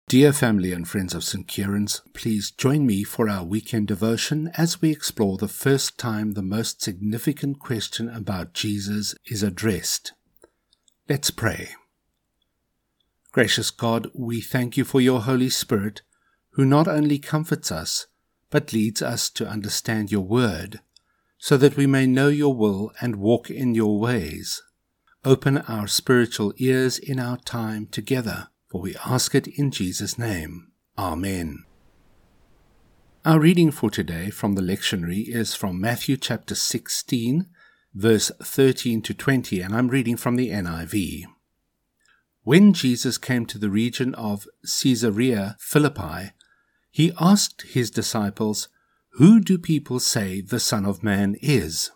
Dear family and friends of St. Kieran's, please join me for our weekend devotion as we explore the first time the most significant question about Jesus is addressed. Let's pray. Gracious God, we thank you for your Holy Spirit, who not only comforts us, but leads us to understand your word, so that we may know your will and walk in your ways. Open our spiritual ears in our time together, for we ask it in Jesus' name. Amen. Our reading for today from the lectionary is from Matthew chapter 16, verse 13 to 20, and I'm reading from the NIV. When Jesus came to the region of Caesarea Philippi, he asked his disciples, "Who do people say the Son of Man is?"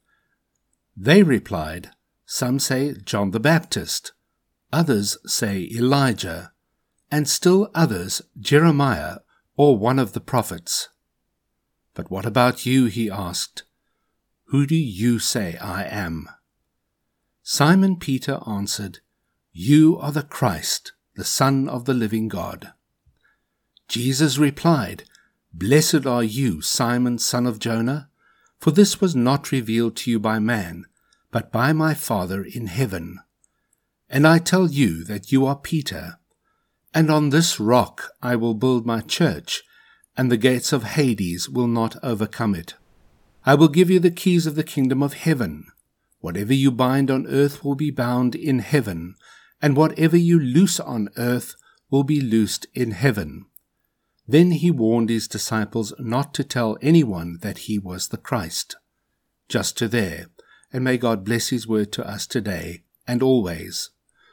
They replied, "Some say John the Baptist, others say Elijah, and still others Jeremiah or one of the prophets." "But what about you?" he asked. "Who do you say I am?" Simon Peter answered, "You are the Christ, the Son of the living God." Jesus replied, "Blessed are you, Simon, son of Jonah, for this was not revealed to you by man, but by my Father in heaven. And I tell you that you are Peter, and on this rock I will build my church, and the gates of Hades will not overcome it. I will give you the keys of the kingdom of heaven. Whatever you bind on earth will be bound in heaven, and whatever you loose on earth will be loosed in heaven." Then he warned his disciples not to tell anyone that he was the Christ. Just to there, and may God bless his word to us today and always.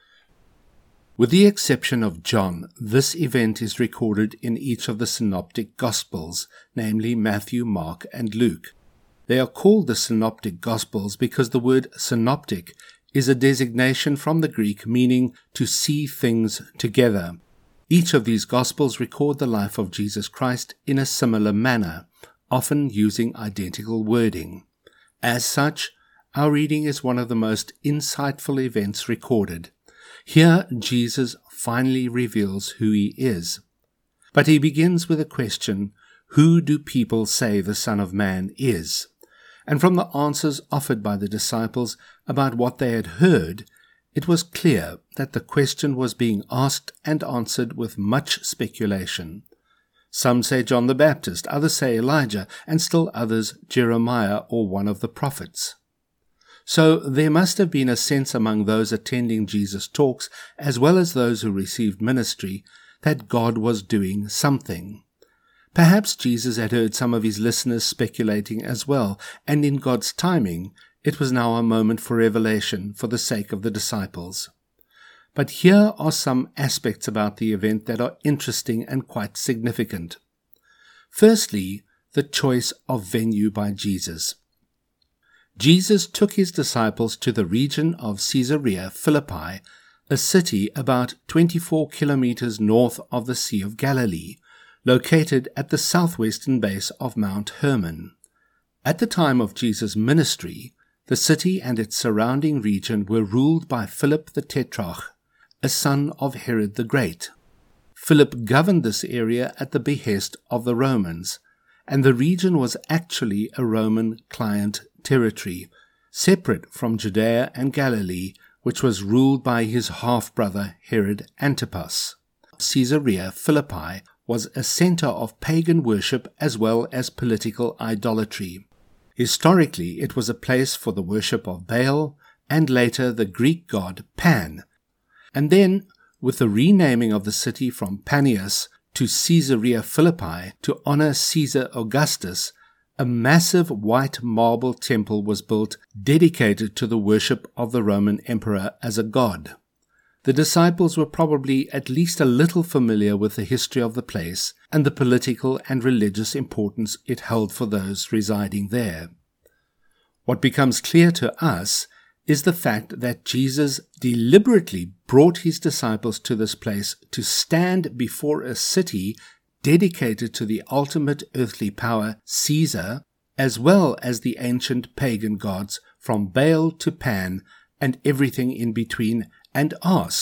With the exception of John, this event is recorded in each of the synoptic Gospels, namely Matthew, Mark, and Luke. They are called the synoptic Gospels because the word synoptic is a designation from the Greek meaning to see things together. Each of these Gospels record the life of Jesus Christ in a similar manner, often using identical wording. As such, our reading is one of the most insightful events recorded. Here, Jesus finally reveals who he is. But he begins with a question, who do people say the Son of Man is? And from the answers offered by the disciples about what they had heard, it was clear that the question was being asked and answered with much speculation. Some say John the Baptist, others say Elijah, and still others Jeremiah or one of the prophets. So there must have been a sense among those attending Jesus' talks, as well as those who received ministry, that God was doing something. Perhaps Jesus had heard some of his listeners speculating as well, and in God's timing, it was now a moment for revelation for the sake of the disciples. But here are some aspects about the event that are interesting and quite significant. Firstly, the choice of venue by Jesus. Jesus took his disciples to the region of Caesarea Philippi, a city about 24 kilometers north of the Sea of Galilee, located at the southwestern base of Mount Hermon. At the time of Jesus' ministry, the city and its surrounding region were ruled by Philip the Tetrarch, a son of Herod the Great. Philip governed this area at the behest of the Romans, and the region was actually a Roman client territory, separate from Judea and Galilee, which was ruled by his half-brother Herod Antipas. Caesarea Philippi was a center of pagan worship as well as political idolatry. Historically, it was a place for the worship of Baal and later the Greek god Pan. And then, with the renaming of the city from Panias to Caesarea Philippi to honor Caesar Augustus, a massive white marble temple was built dedicated to the worship of the Roman emperor as a god. The disciples were probably at least a little familiar with the history of the place and the political and religious importance it held for those residing there. What becomes clear to us is the fact that Jesus deliberately brought his disciples to this place to stand before a city dedicated to the ultimate earthly power, Caesar, as well as the ancient pagan gods from Baal to Pan and everything in between, and ask,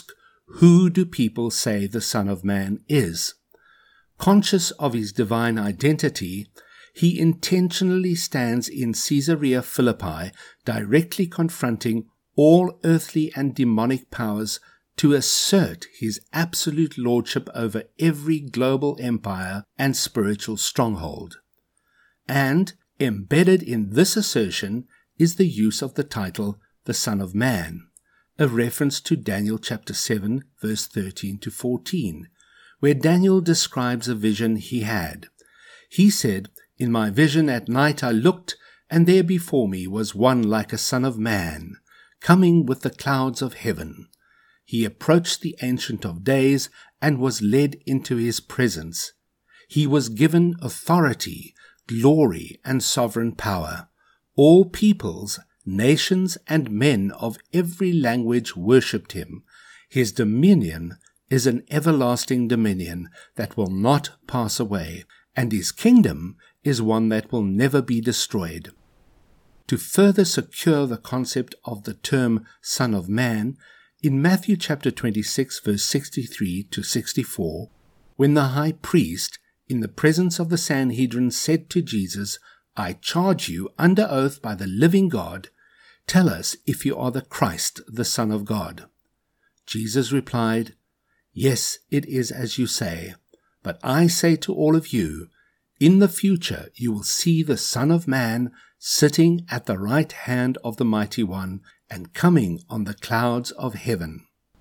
Who do people say the Son of Man is? Conscious of his divine identity, he intentionally stands in Caesarea Philippi, directly confronting all earthly and demonic powers to assert his absolute lordship over every global empire and spiritual stronghold. And embedded in this assertion is the use of the title, the Son of Man, a reference to Daniel chapter 7, verse 13 to 14, where Daniel describes a vision he had. He said, "In my vision at night I looked, and there before me was one like a son of man, coming with the clouds of heaven. He approached the Ancient of Days and was led into his presence. He was given authority, glory, and sovereign power. All peoples, nations, and men of every language worshipped him. His dominion is an everlasting dominion that will not pass away, and his kingdom is one that will never be destroyed." To further secure the concept of the term Son of Man, in Matthew chapter 26, verse 63 to 64, when the high priest, in the presence of the Sanhedrin, said to Jesus, "I charge you under oath by the living God, tell us if you are the Christ, the Son of God." Jesus replied, "Yes, it is as you say, but I say to all of you, in the future you will see the Son of Man sitting at the right hand of the Mighty One and coming on the clouds of heaven."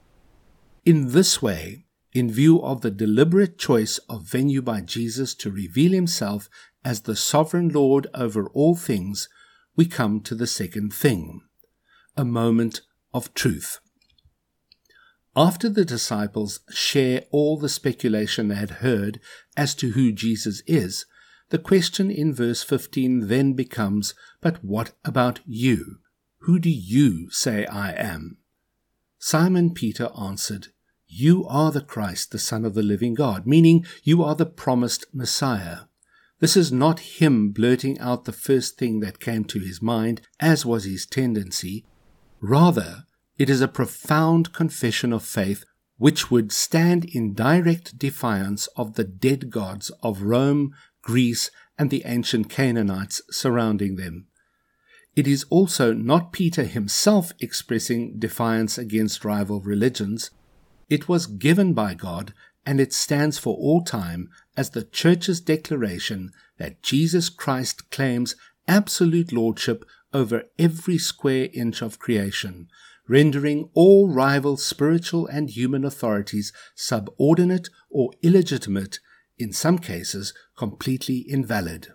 In this way, in view of the deliberate choice of venue by Jesus to reveal himself as the sovereign Lord over all things, we come to the second thing, a moment of truth. After the disciples share all the speculation they had heard as to who Jesus is, the question in verse 15 then becomes, "But what about you? Who do you say I am?" Simon Peter answered, "You are the Christ, the Son of the living God," meaning you are the promised Messiah. This is not him blurting out the first thing that came to his mind, as was his tendency. Rather, it is a profound confession of faith which would stand in direct defiance of the dead gods of Rome, Greece, and the ancient Canaanites surrounding them. It is also not Peter himself expressing defiance against rival religions. It was given by God, and it stands for all time as the Church's declaration that Jesus Christ claims absolute lordship over every square inch of creation, rendering all rival spiritual and human authorities subordinate or illegitimate, in some cases completely invalid.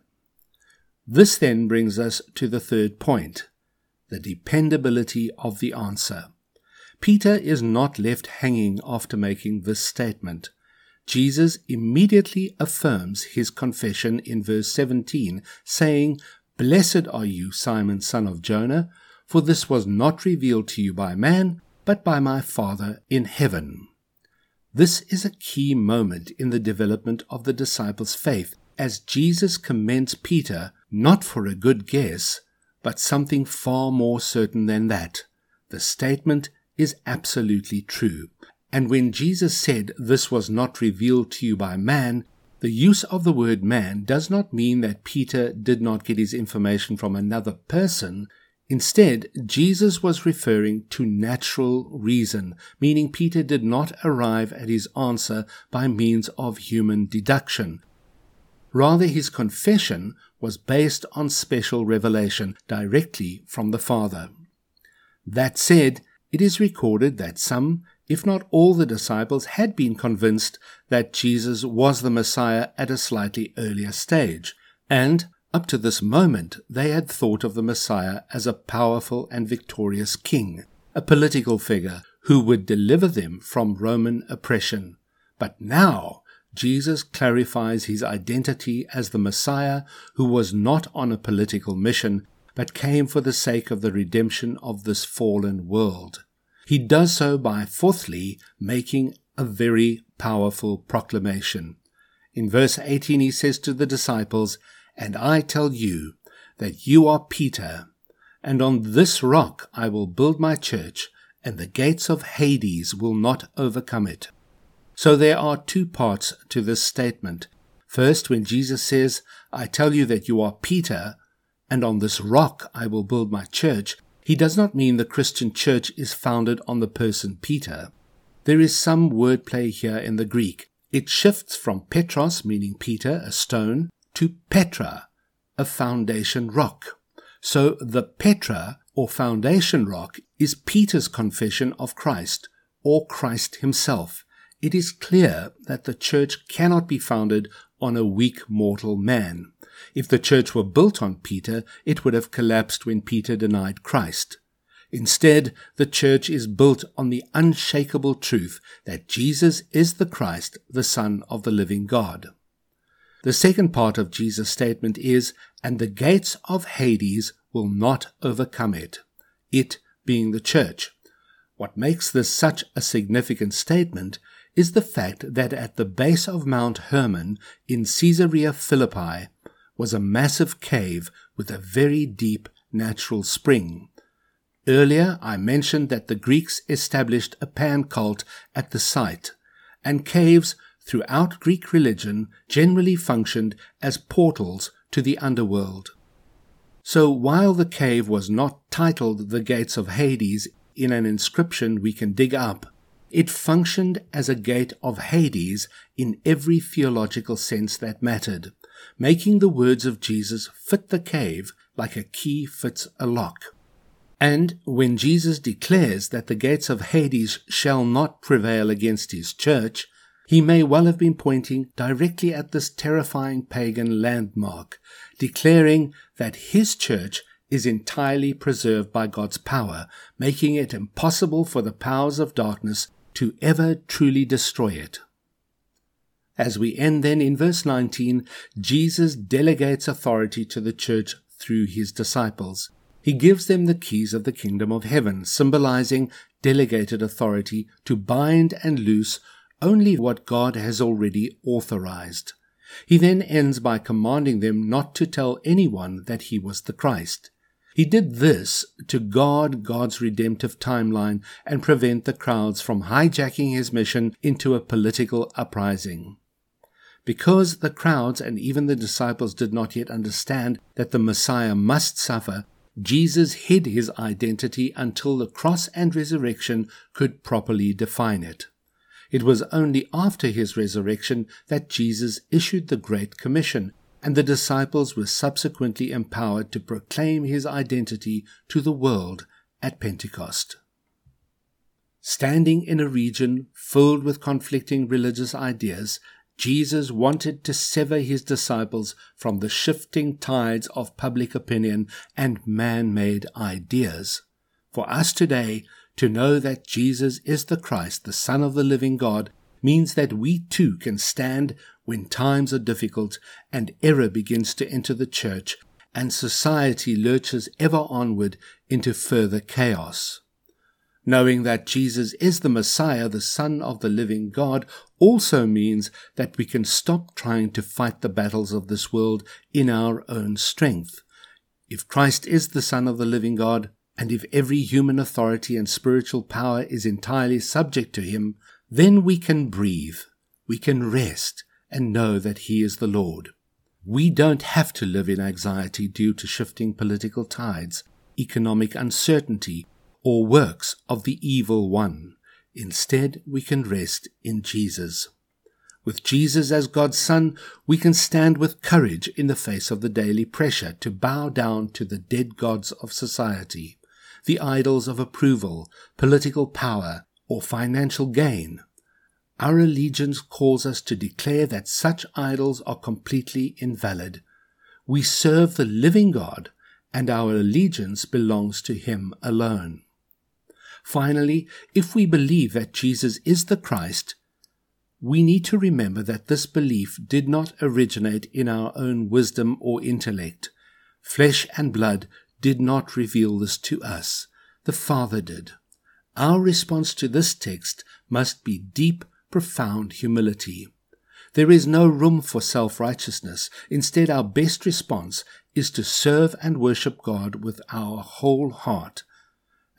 This then brings us to the third point, the dependability of the answer. Peter is not left hanging after making this statement. Jesus immediately affirms his confession in verse 17, saying, "Blessed are you, Simon, son of Jonah, for this was not revealed to you by man, but by my Father in heaven." This is a key moment in the development of the disciples' faith, as Jesus commends Peter not for a good guess, but something far more certain than that. The statement is absolutely true. And when Jesus said, "This was not revealed to you by man," the use of the word man does not mean that Peter did not get his information from another person. Instead, Jesus was referring to natural reason, meaning Peter did not arrive at his answer by means of human deduction. Rather, his confession was based on special revelation directly from the Father. That said, it is recorded that some, if not all the disciples, had been convinced that Jesus was the Messiah at a slightly earlier stage, and up to this moment they had thought of the Messiah as a powerful and victorious king, a political figure who would deliver them from Roman oppression. But now Jesus clarifies his identity as the Messiah who was not on a political mission, but came for the sake of the redemption of this fallen world. He does so by, fourthly, making a very powerful proclamation. In verse 18 he says to the disciples, "And I tell you that you are Peter, and on this rock I will build my church, and the gates of Hades will not overcome it. So there are two parts to this statement. First, when Jesus says, I tell you that you are Peter, and on this rock I will build my church, he does not mean the Christian church is founded on the person Peter. There is some wordplay here in the Greek. It shifts from Petros, meaning Peter, a stone, to Petra, a foundation rock. So the Petra, or foundation rock, is Peter's confession of Christ, or Christ himself. It is clear that the church cannot be founded on a weak mortal man. If the church were built on Peter, it would have collapsed when Peter denied Christ. Instead, the church is built on the unshakable truth that Jesus is the Christ, the Son of the living God. The second part of Jesus' statement is, and the gates of Hades will not overcome it. It being the church. What makes this such a significant statement is the fact that at the base of Mount Hermon in Caesarea Philippi was a massive cave with a very deep natural spring. Earlier I mentioned that the Greeks established a Pan cult at the site, and caves throughout Greek religion generally functioned as portals to the underworld. So while the cave was not titled the Gates of Hades in an inscription we can dig up, it functioned as a gate of Hades in every theological sense that mattered, making the words of Jesus fit the cave like a key fits a lock. And when Jesus declares that the gates of Hades shall not prevail against his church, he may well have been pointing directly at this terrifying pagan landmark, declaring that his church is entirely preserved by God's power, making it impossible for the powers of darkness to ever truly destroy it. As we end then in verse 19, Jesus delegates authority to the church through his disciples. He gives them the keys of the kingdom of heaven, symbolizing delegated authority to bind and loose only what God has already authorized. He then ends by commanding them not to tell anyone that he was the Christ. He did this to guard God's redemptive timeline and prevent the crowds from hijacking his mission into a political uprising. Because the crowds and even the disciples did not yet understand that the Messiah must suffer, Jesus hid his identity until the cross and resurrection could properly define it. It was only after his resurrection that Jesus issued the Great Commission, and the disciples were subsequently empowered to proclaim his identity to the world at Pentecost. Standing in a region filled with conflicting religious ideas, Jesus wanted to sever his disciples from the shifting tides of public opinion and man-made ideas. For us today, to know that Jesus is the Christ, the Son of the living God, means that we too can stand when times are difficult and error begins to enter the church and society lurches ever onward into further chaos. Knowing that Jesus is the Messiah, the Son of the living God, also means that we can stop trying to fight the battles of this world in our own strength. If Christ is the Son of the living God, and if every human authority and spiritual power is entirely subject to him, then we can breathe, we can rest, and know that he is the Lord. We don't have to live in anxiety due to shifting political tides, economic uncertainty, or works of the evil one. Instead, we can rest in Jesus. With Jesus as God's Son, we can stand with courage in the face of the daily pressure to bow down to the dead gods of society, the idols of approval, political power, or financial gain. Our allegiance calls us to declare that such idols are completely invalid. We serve the living God, and our allegiance belongs to him alone. Finally, if we believe that Jesus is the Christ, we need to remember that this belief did not originate in our own wisdom or intellect. Flesh and blood did not reveal this to us. The Father did. Our response to this text must be deep, profound humility. There is no room for self-righteousness. Instead, our best response is to serve and worship God with our whole heart.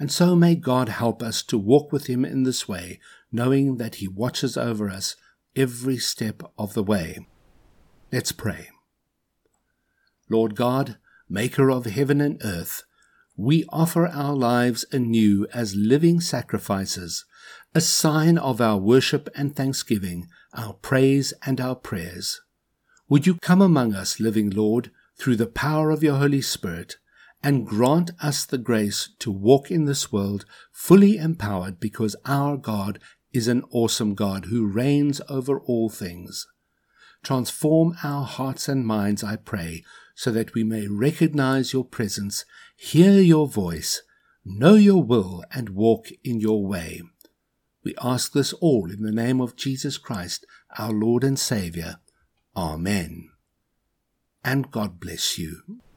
And so may God help us to walk with him in this way, knowing that he watches over us every step of the way. Let's pray. Lord God, maker of heaven and earth, we offer our lives anew as living sacrifices, a sign of our worship and thanksgiving, our praise and our prayers. Would you come among us, living Lord, through the power of your Holy Spirit, and grant us the grace to walk in this world fully empowered, because our God is an awesome God who reigns over all things. Transform our hearts and minds, I pray, so that we may recognize your presence, hear your voice, know your will, and walk in your way. We ask this all in the name of Jesus Christ, our Lord and Saviour. Amen. And God bless you.